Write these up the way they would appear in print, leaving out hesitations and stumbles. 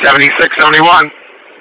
7671.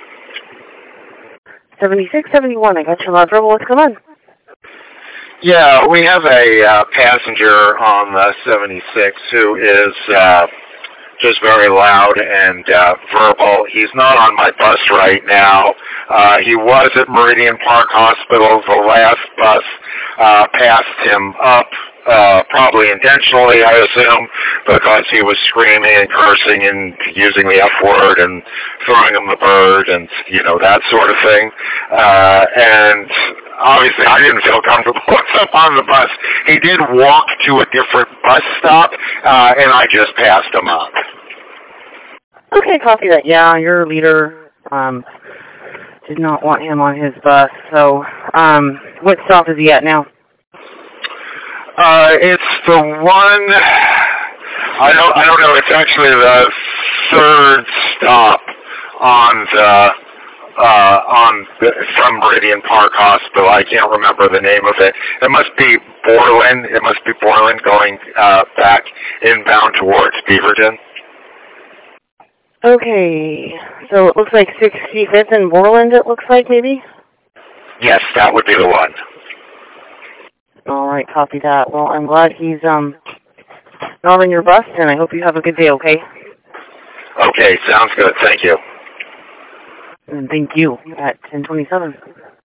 7671. I got your loud verbal. What's going on? Yeah, we have a passenger on the 76 who is just very loud and verbal. He's not on my bus right now. He was at Meridian Park Hospital. The last bus passed him up, probably intentionally, I assume, because he was screaming and cursing and using the F word and throwing him the bird and, that sort of thing. And obviously, I didn't feel comfortable with him on the bus. He did walk to a different bus stop, and I just passed him up. Okay, copy that. Yeah, your leader did not want him on his bus. So, what stop is he at now? It's the one. I don't know. It's actually the third stop from Meridian Park Hospital. I can't remember the name of it. It must be Borland. It must be Borland going back inbound towards Beaverton. Okay, so it looks like 65th and Borland, it looks like, maybe? Yes, that would be the one. All right, copy that. Well, I'm glad he's not on your bus, and I hope you have a good day, okay? Okay, sounds good. Thank you. And thank you at 1027.